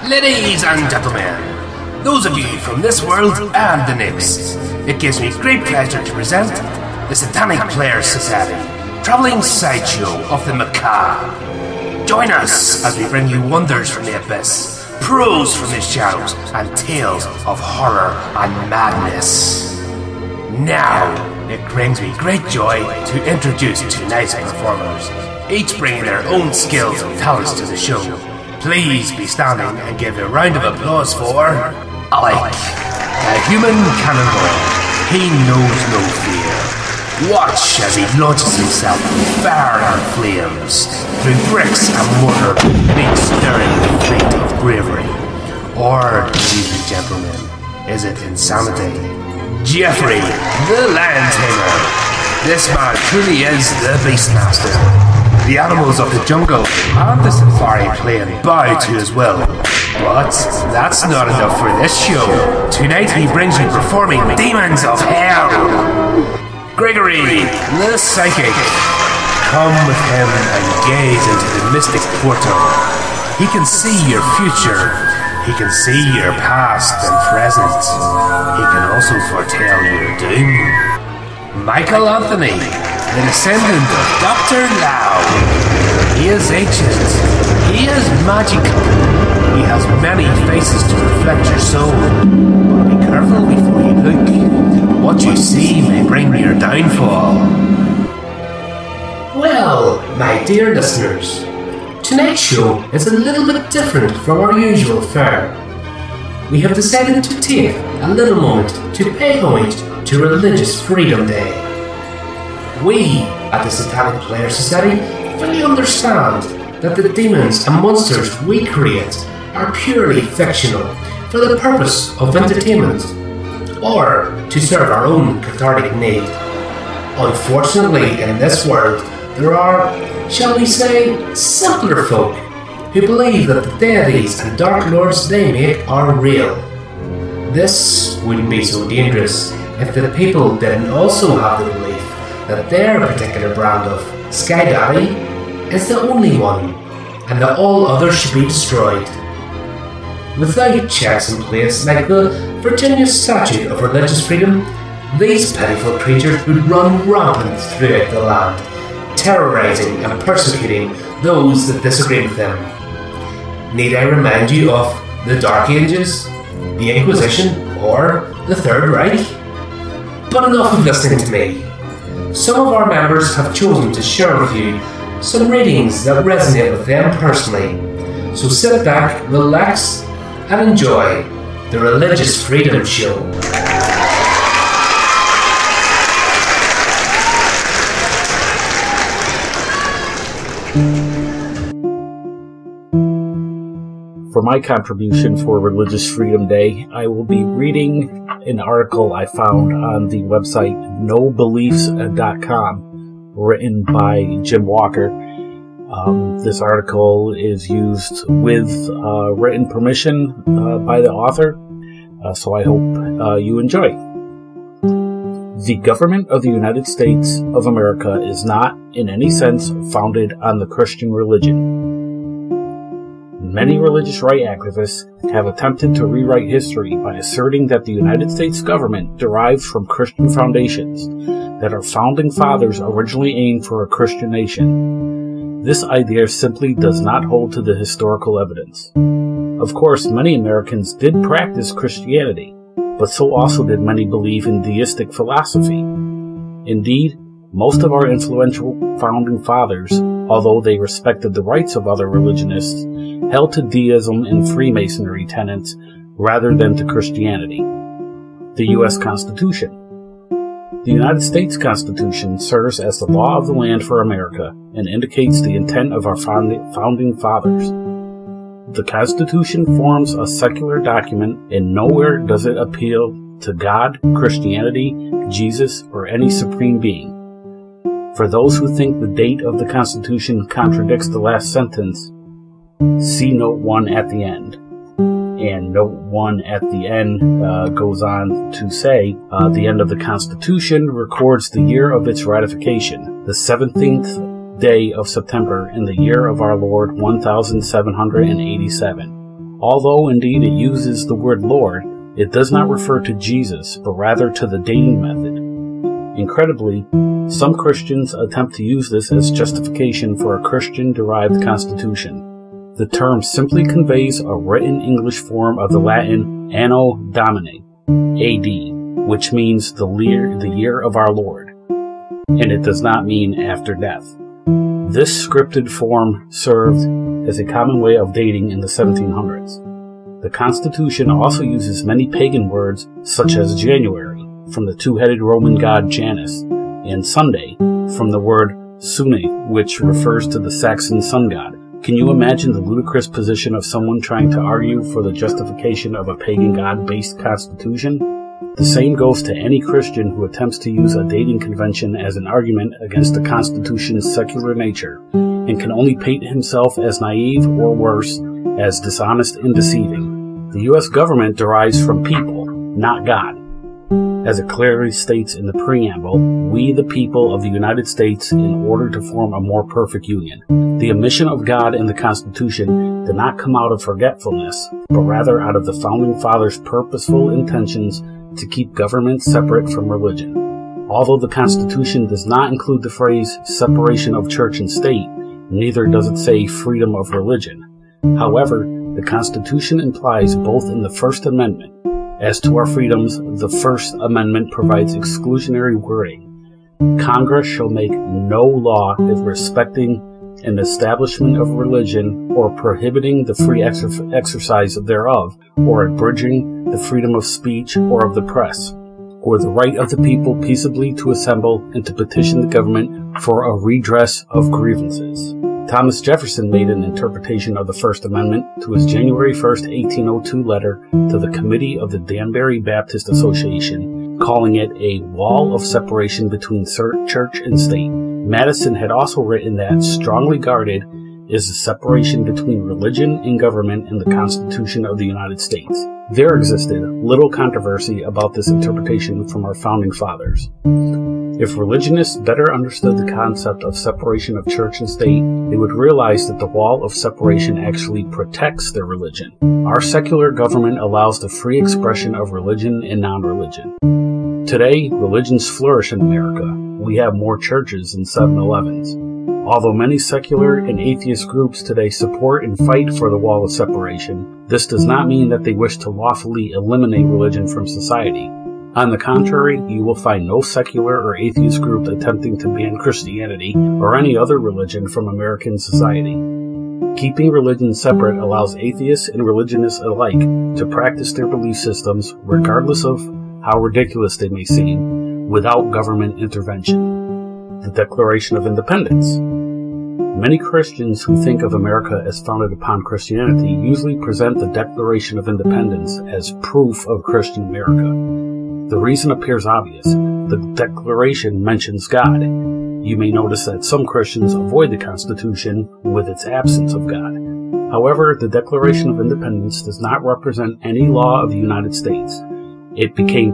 Ladies and gentlemen, those of you from this world and the next, it gives me great pleasure to present the Satanic Players Society, travelling sideshow of the macabre. Join us as we bring you wonders from the abyss, prose from the shadows, and tales of horror and madness. Now, it brings me great joy to introduce tonight's performers, each bringing their own skills and talents to the show. Please be standing and give a round of applause for Alec, the human cannonball. He knows no fear. Watch as he launches himself through fire and flames, through bricks and mortar, in each stirring fleet of bravery. Or, ladies and gentlemen, is it insanity? Jeffrey, the Lion Tamer. This man truly is the Beastmaster. The animals of the jungle and the safari plain bow to his will. But that's not enough for this show. Tonight he brings you performing demons of hell. Gregory, the psychic. Come with him and gaze into the mystic portal. He can see your future. He can see your past and present. He can also foretell your doom. Michael Anthony, the descendant of Dr. Lau. He is ancient. He is magical. He has many faces to reflect your soul. But be careful before you look. What you see may bring your downfall. Well, my dear listeners, tonight's show is a little bit different from our usual fare. We have decided to take a little moment to pay homage to Religious Freedom Day. We, at the Satanic Players Society, fully understand that the demons and monsters we create are purely fictional for the purpose of entertainment, or to serve our own cathartic need. Unfortunately, in this world, there are, shall we say, simpler folk who believe that the deities and dark lords they make are real. This wouldn't be so dangerous if the people didn't also have the belief that their particular brand of Sky Daddy is the only one, and that all others should be destroyed. Without checks in place like the Virginia Statute of Religious Freedom, these pitiful creatures would run rampant throughout the land, terrorizing and persecuting those that disagree with them. Need I remind you of the Dark Ages, the Inquisition, or the Third Reich? But enough of listening to me. Some of our members have chosen to share with you some readings that resonate with them personally. So sit back, relax, and enjoy the Religious Freedom Show. For my contribution for Religious Freedom Day, I will be reading an article I found on the website nobeliefs.com, written by Jim Walker. This article is used with written permission by the author, so I hope you enjoy. The government of the United States of America is not, in any sense, founded on the Christian religion. Many religious right activists have attempted to rewrite history by asserting that the United States government derives from Christian foundations, that our founding fathers originally aimed for a Christian nation. This idea simply does not hold to the historical evidence. Of course, many Americans did practice Christianity, but so also did many believe in deistic philosophy. Indeed, most of our influential founding fathers, although they respected the rights of other religionists, held to deism and Freemasonry tenets rather than to Christianity. The U.S. Constitution. The United States Constitution serves as the law of the land for America and indicates the intent of our founding fathers. The Constitution forms a secular document, and nowhere does it appeal to God, Christianity, Jesus, or any supreme being. For those who think the date of the Constitution contradicts the last sentence, see Note 1 at the end. And Note 1 at the end goes on to say, the end of the Constitution records the year of its ratification, the 17th day of September in the year of our Lord 1787. Although indeed it uses the word Lord, it does not refer to Jesus, but rather to the dating method. Incredibly, some Christians attempt to use this as justification for a Christian-derived constitution. The term simply conveys a written English form of the Latin Anno Domini, AD, which means the year of our Lord, and it does not mean after death. This scripted form served as a common way of dating in the 1700s. The Constitution also uses many pagan words such as January, from the two-headed Roman god Janus, and Sunday, from the word Sune, which refers to the Saxon sun god. Can you imagine the ludicrous position of someone trying to argue for the justification of a pagan god-based constitution? The same goes to any Christian who attempts to use a dating convention as an argument against the Constitution's secular nature, and can only paint himself as naive or worse, as dishonest and deceiving. The U.S. government derives from people, not God. As it clearly states in the preamble, we the people of the United States in order to form a more perfect union. The omission of God in the Constitution did not come out of forgetfulness, but rather out of the Founding Fathers' purposeful intentions to keep government separate from religion. Although the Constitution does not include the phrase separation of church and state, neither does it say freedom of religion. However, the Constitution implies both in the First Amendment. As to our freedoms, the First Amendment provides exclusionary wording. Congress shall make no law respecting an establishment of religion or prohibiting the free exercise thereof, or abridging the freedom of speech or of the press, or the right of the people peaceably to assemble and to petition the government for a redress of grievances. Thomas Jefferson made an interpretation of the First Amendment to his January 1, 1802 letter to the Committee of the Danbury Baptist Association, calling it a wall of separation between church and state. Madison had also written that strongly guarded is the separation between religion and government in the Constitution of the United States. There existed little controversy about this interpretation from our Founding Fathers. If religionists better understood the concept of separation of church and state, they would realize that the wall of separation actually protects their religion. Our secular government allows the free expression of religion and non-religion. Today, religions flourish in America. We have more churches than 7-Elevens. Although many secular and atheist groups today support and fight for the wall of separation, this does not mean that they wish to lawfully eliminate religion from society. On the contrary, you will find no secular or atheist group attempting to ban Christianity or any other religion from American society. Keeping religion separate allows atheists and religionists alike to practice their belief systems, regardless of how ridiculous they may seem, without government intervention. The Declaration of Independence. Many Christians who think of America as founded upon Christianity usually present the Declaration of Independence as proof of Christian America. The reason appears obvious. The Declaration mentions God. You may notice that some Christians avoid the Constitution with its absence of God. However, the Declaration of Independence does not represent any law of the United States. It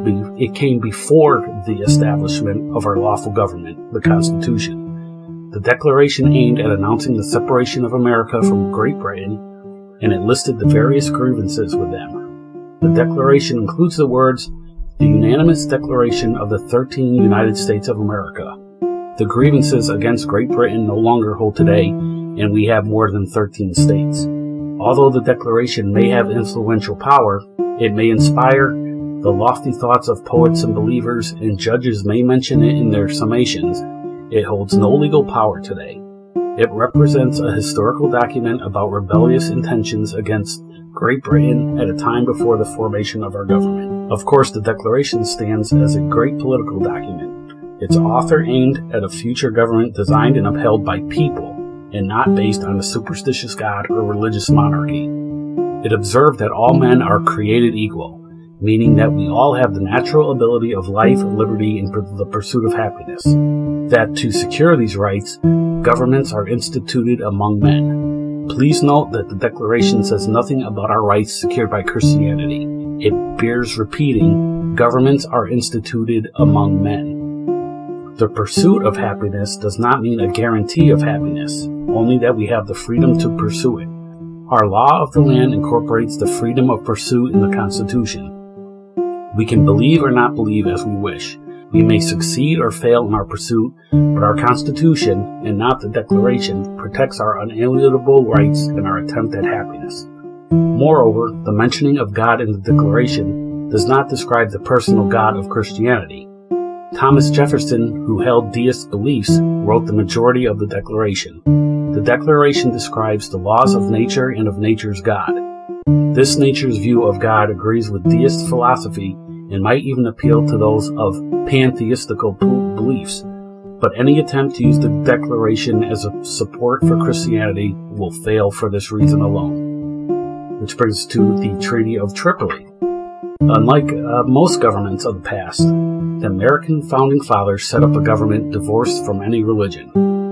came before the establishment of our lawful government, the Constitution. The Declaration aimed at announcing the separation of America from Great Britain, and it listed the various grievances with them. The Declaration includes the words, "The unanimous declaration of the 13 United States of America." The grievances against Great Britain no longer hold today, and we have more than 13 states. Although the Declaration may have influential power, it may inspire the lofty thoughts of poets and believers, and judges may mention it in their summations, it holds no legal power today. It represents a historical document about rebellious intentions against Great Britain at a time before the formation of our government. Of course, the Declaration stands as a great political document. Its author aimed at a future government designed and upheld by people, and not based on a superstitious god or religious monarchy. It observed that all men are created equal, meaning that we all have the natural ability of life, liberty, and the pursuit of happiness. That to secure these rights, governments are instituted among men. Please note that the Declaration says nothing about our rights secured by Christianity. It bears repeating, governments are instituted among men. The pursuit of happiness does not mean a guarantee of happiness, only that we have the freedom to pursue it. Our law of the land incorporates the freedom of pursuit in the Constitution. We can believe or not believe as we wish. We may succeed or fail in our pursuit, but our Constitution, and not the Declaration, protects our unalienable rights and our attempt at happiness. Moreover, the mentioning of God in the Declaration does not describe the personal God of Christianity. Thomas Jefferson, who held deist beliefs, wrote the majority of the Declaration. The Declaration describes the laws of nature and of nature's God. This nature's view of God agrees with deist philosophy and might even appeal to those of pantheistical beliefs, but any attempt to use the Declaration as a support for Christianity will fail for this reason alone. Which brings us to the Treaty of Tripoli. Unlike most governments of the past, the American founding fathers set up a government divorced from any religion.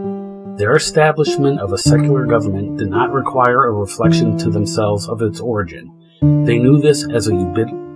Their establishment of a secular government did not require a reflection to themselves of its origin. They knew this as a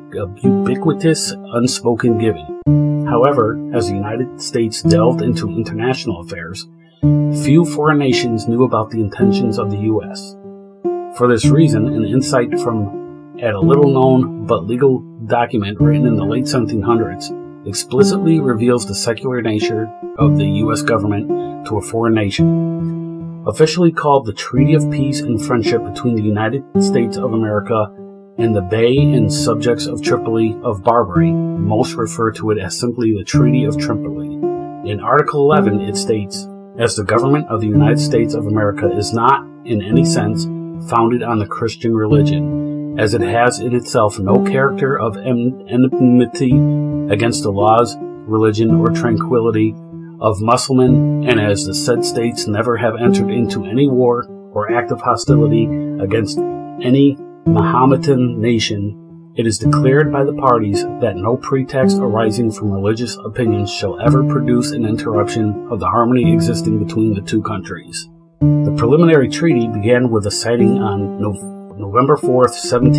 ubiquitous, unspoken given. However, as the United States delved into international affairs, few foreign nations knew about the intentions of the U.S. For this reason, an insight from a little-known but legal document written in the late 1700s explicitly reveals the secular nature of the U.S. government to a foreign nation. Officially called the Treaty of Peace and Friendship between the United States of America and the Bey and subjects of Tripoli of Barbary, most refer to it as simply the Treaty of Tripoli. In Article 11 it states, "As the government of the United States of America is not, in any sense, founded on the Christian religion, as it has in itself no character of enmity against the laws, religion, or tranquility of Mussulman, and as the said states never have entered into any war or act of hostility against any Mahometan nation, it is declared by the parties that no pretext arising from religious opinions shall ever produce an interruption of the harmony existing between the two countries." The preliminary treaty began with a signing on November 4th,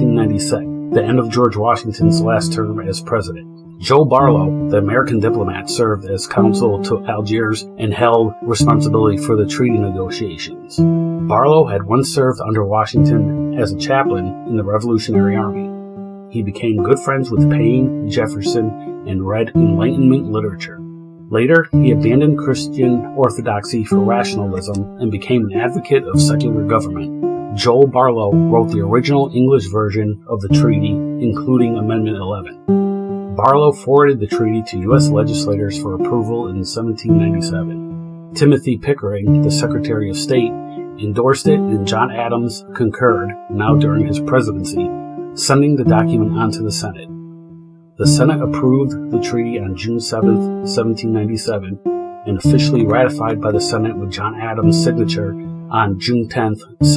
1796, the end of George Washington's last term as president. Joe Barlow, the American diplomat, served as consul to Algiers and held responsibility for the treaty negotiations. Barlow had once served under Washington as a chaplain in the Revolutionary Army. He became good friends with Paine, Jefferson, and read Enlightenment literature. Later, he abandoned Christian orthodoxy for rationalism and became an advocate of secular government. Joel Barlow wrote the original English version of the treaty, including Amendment 11. Barlow forwarded the treaty to U.S. legislators for approval in 1797. Timothy Pickering, the Secretary of State, endorsed it, and John Adams concurred, now during his presidency, sending the document on to the Senate. The Senate approved the treaty on June 7, 1797, and officially ratified by the Senate with John Adams' signature on June 10,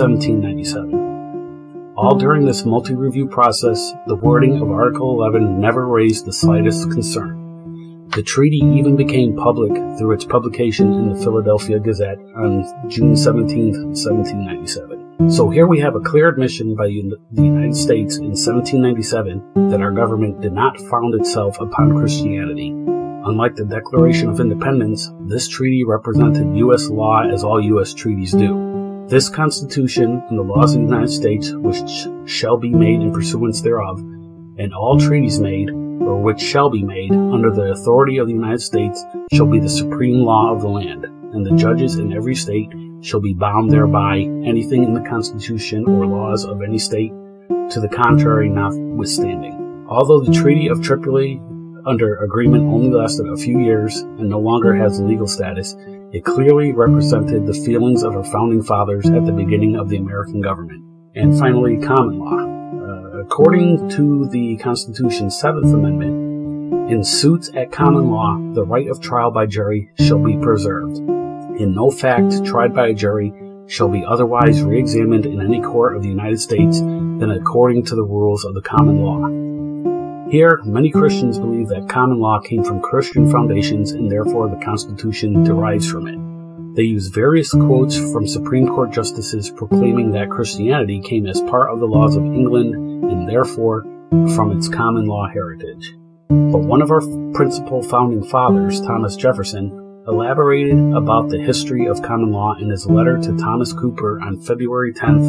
1797. All during this multi-review process, the wording of Article 11 never raised the slightest concern. The treaty even became public through its publication in the Philadelphia Gazette on June 17, 1797. So here we have a clear admission by the United States in 1797 that our government did not found itself upon Christianity. Unlike the Declaration of Independence, this treaty represented U.S. law as all U.S. treaties do. This Constitution and the laws of the United States, which shall be made in pursuance thereof, and all treaties made, or which shall be made, under the authority of the United States, shall be the supreme law of the land, and the judges in every state shall be bound thereby, anything in the Constitution or laws of any state to the contrary notwithstanding. Although the Treaty of Tripoli under agreement only lasted a few years and no longer has legal status, it clearly represented the feelings of our founding fathers at the beginning of the American government. And finally, common law. According to the Constitution's 7th Amendment, in suits at common law, the right of trial by jury shall be preserved. In no fact tried by a jury shall be otherwise re-examined in any court of the United States than according to the rules of the common law. Here, many Christians believe that common law came from Christian foundations and therefore the Constitution derives from it. They use various quotes from Supreme Court justices proclaiming that Christianity came as part of the laws of England and therefore from its common law heritage. But one of our principal founding fathers, Thomas Jefferson, elaborated about the history of common law in his letter to Thomas Cooper on February 10th,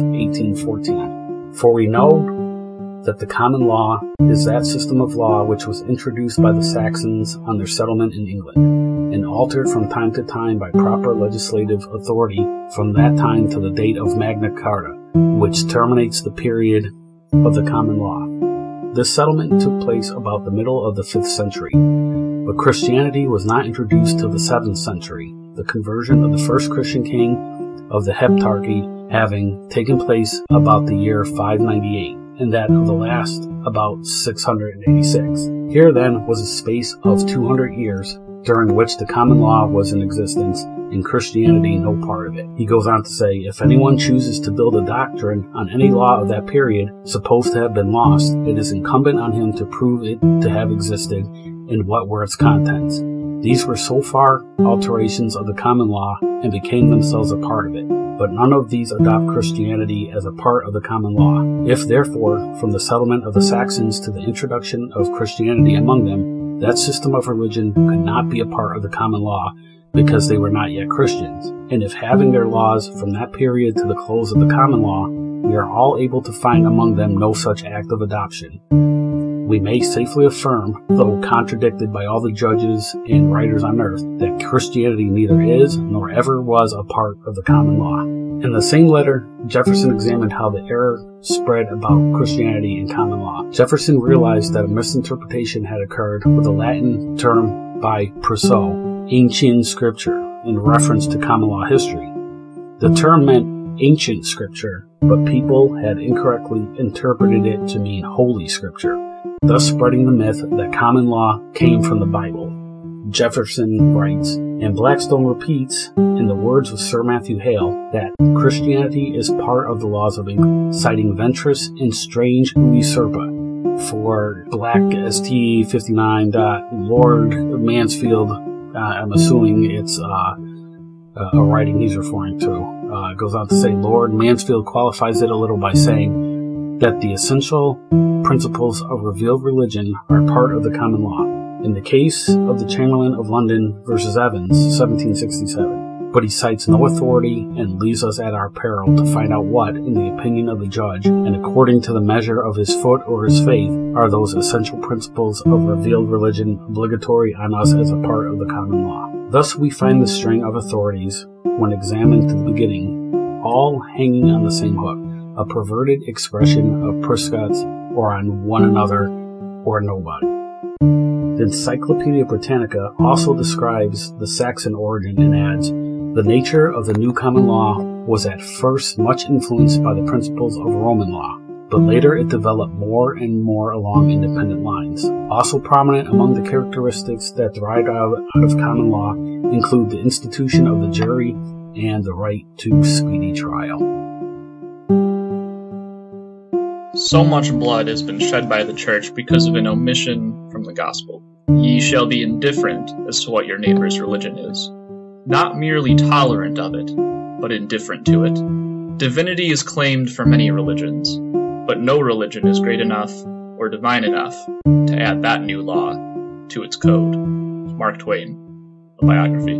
1814. For we know that the common law is that system of law which was introduced by the Saxons on their settlement in England, and altered from time to time by proper legislative authority from that time to the date of Magna Carta, which terminates the period of the common law. This settlement took place about the middle of the 5th century, but Christianity was not introduced till the 7th century, the conversion of the first Christian king of the Heptarchy having taken place about the year 598, and that of the last about 686. Here then was a space of 200 years, during which the common law was in existence, and Christianity no part of it. He goes on to say, if anyone chooses to build a doctrine on any law of that period, supposed to have been lost, it is incumbent on him to prove it to have existed, and what were its contents. These were so far alterations of the common law, and became themselves a part of it. But none of these adopt Christianity as a part of the common law. If therefore, from the settlement of the Saxons to the introduction of Christianity among them, that system of religion could not be a part of the common law, because they were not yet Christians. And if having their laws from that period to the close of the common law, we are all able to find among them no such act of adoption, we may safely affirm, though contradicted by all the judges and writers on earth, that Christianity neither is nor ever was a part of the common law. In the same letter, Jefferson examined how the error spread about Christianity and common law. Jefferson realized that a misinterpretation had occurred with the Latin term by Priso, ancient scripture, in reference to common law history. The term meant ancient scripture, but people had incorrectly interpreted it to mean holy scripture, thus spreading the myth that common law came from the Bible. Jefferson writes, and Blackstone repeats, in the words of Sir Matthew Hale, that Christianity is part of the laws of England, citing Ventris and Strange Usurpa. For Black ST59. Lord Mansfield, I'm assuming it's a writing he's referring to, goes on to say, Lord Mansfield qualifies it a little by saying that the essential principles of revealed religion are part of the common law. In the case of the Chamberlain of London versus Evans, 1767, but he cites no authority and leaves us at our peril to find out what, in the opinion of the judge, and according to the measure of his foot or his faith, are those essential principles of revealed religion obligatory on us as a part of the common law. Thus we find the string of authorities, when examined to the beginning, all hanging on the same hook, a perverted expression of Prescott's or on one another or nobody. The Encyclopedia Britannica also describes the Saxon origin and adds, the nature of the new common law was at first much influenced by the principles of Roman law, but later it developed more and more along independent lines. Also prominent among the characteristics that derived out of common law include the institution of the jury and the right to speedy trial. So much blood has been shed by the church because of an omission from the gospel. Ye shall be indifferent as to what your neighbor's religion is. Not merely tolerant of it, but indifferent to it. Divinity is claimed for many religions, but no religion is great enough or divine enough to add that new law to its code. Mark Twain, a biography.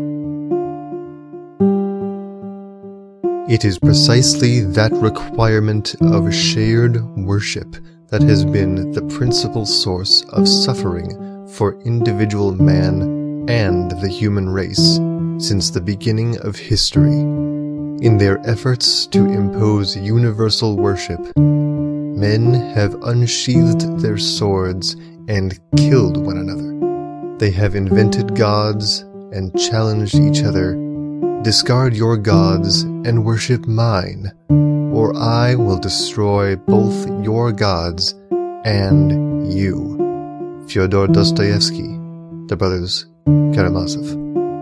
It is precisely that requirement of shared worship that has been the principal source of suffering for individual man and the human race since the beginning of history. In their efforts to impose universal worship, men have unsheathed their swords and killed one another. They have invented gods and challenged each other. Discard your gods and worship mine, or I will destroy both your gods and you. Fyodor Dostoevsky, The Brothers Karamazov.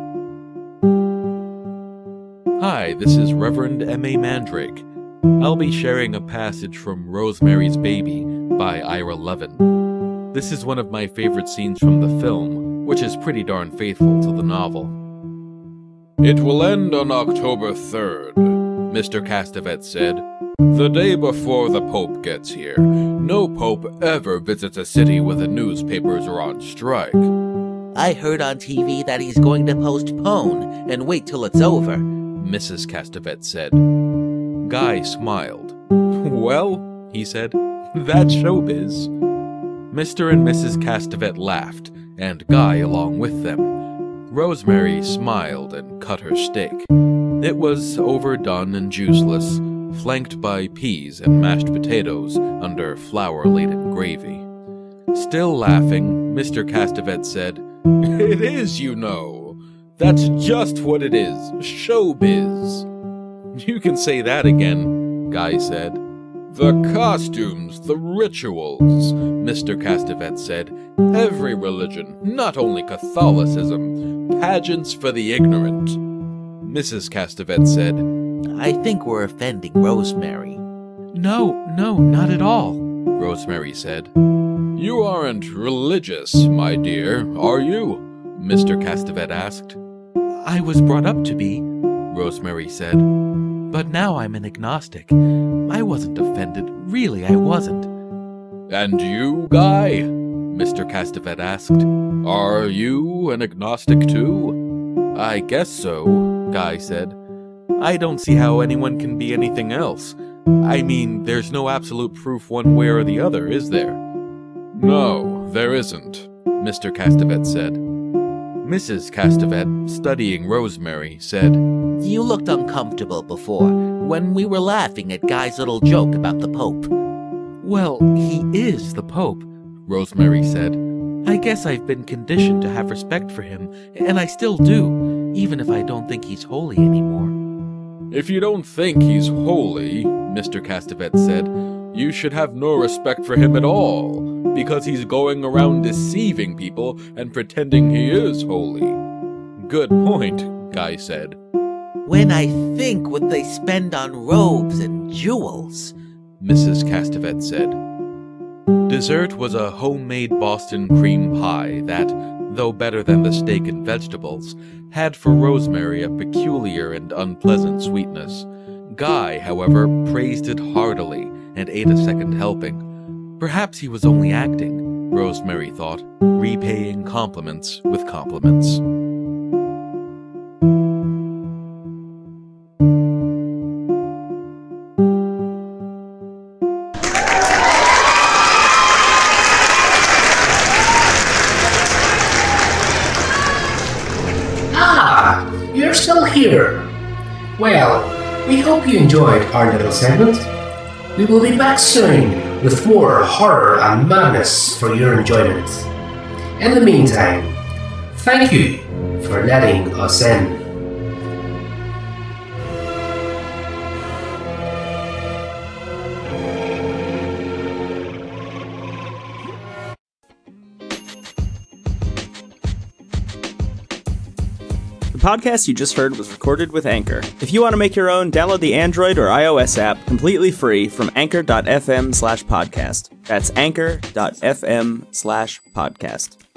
Hi, this is Reverend M.A. Mandrake. I'll be sharing a passage from Rosemary's Baby by Ira Levin. This is one of my favorite scenes from the film, which is pretty darn faithful to the novel. It will end on October 3rd, Mr. Castevet said. The day before the Pope gets here. No Pope ever visits a city where the newspapers are on strike. I heard on TV that he's going to postpone and wait till it's over, Mrs. Castevet said. Guy smiled. Well, he said, that's showbiz. Mr. and Mrs. Castevet laughed, and Guy along with them. Rosemary smiled and cut her steak. It was overdone and juiceless, flanked by peas and mashed potatoes under flour-laden gravy. Still laughing, Mr. Castevet said, It is, you know. That's just what it is, showbiz. You can say that again, Guy said. The costumes, the rituals, Mr. Castevet said. Every religion, not only Catholicism. Pageants for the ignorant. Mrs. Castevet said, I think we're offending Rosemary. No, not at all, Rosemary said. You aren't religious, my dear, are you? Mr. Castevet asked. I was brought up to be, Rosemary said. But now I'm an agnostic. I wasn't offended. Really, I wasn't. And you, Guy? Mr. Castevet asked. Are you an agnostic too? I guess so, Guy said. I don't see how anyone can be anything else. I mean, there's no absolute proof one way or the other, is there? No, there isn't, Mr. Castevet said. Mrs. Castevet, studying Rosemary, said, You looked uncomfortable before, when we were laughing at Guy's little joke about the Pope. Well, he is the Pope, Rosemary said. I guess I've been conditioned to have respect for him, and I still do, even if I don't think he's holy anymore. If you don't think he's holy, Mr. Castevet said, you should have no respect for him at all, because he's going around deceiving people and pretending he is holy. Good point, Guy said. When I think what they spend on robes and jewels, Mrs. Castevet said. Dessert was a homemade Boston cream pie that, though better than the steak and vegetables, had for Rosemary a peculiar and unpleasant sweetness. Guy, however, praised it heartily and ate a second helping. Perhaps he was only acting, Rosemary thought, repaying compliments with compliments. You're still here. Well, we hope you enjoyed our little segment. We will be back soon with more horror and madness for your enjoyment. In the meantime, thank you for letting us in. The podcast you just heard was recorded with Anchor. If you want to make your own, download the Android or iOS app completely free from anchor.fm/podcast. That's anchor.fm/podcast.